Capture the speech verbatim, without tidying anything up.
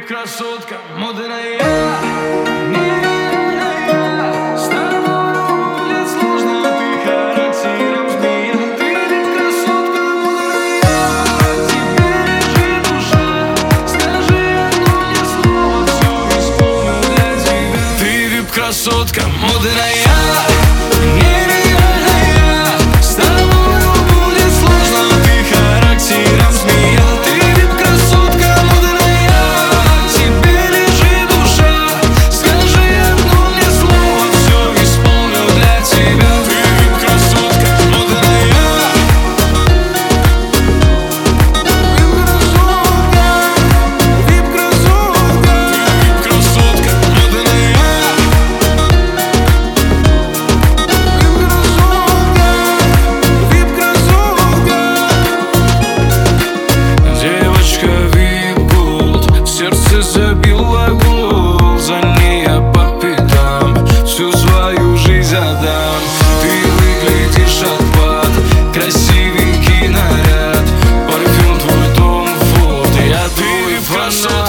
вип-красотка, модная, нереальная. С тобой будет сложно, ты характером змея. Ты вип-красотка, модная, тебе лежит душа. Скажи одно мне слово, все исполню для тебя. Ты вип-красотка, модная, нереальная. С тобою будет сложно, ты характером змея. Ты вип-красотка, модная, тебе лежит душа. Скажи одно мне слово, все исполню для тебя. Ты вип-красотка, модная, вип-красотка, вип-красотка, модная. Девочка вип-голд, сердце забила гол. За ней я по пятам всю свою жизнь отдам. Ты выглядишь отпад, красивенький наряд, парфюм твой Том Форд. Я твой фанат.